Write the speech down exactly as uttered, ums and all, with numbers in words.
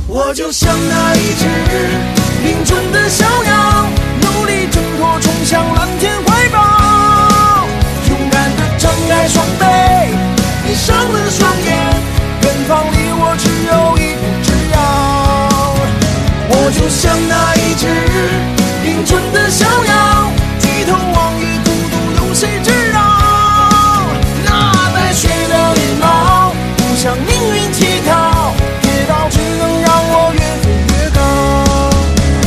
我就像那一只林中的小鸟，努力挣脱，冲向蓝天怀抱，勇敢地张开双臂，闭上了双眼，远方离我只有一步之遥。我就像那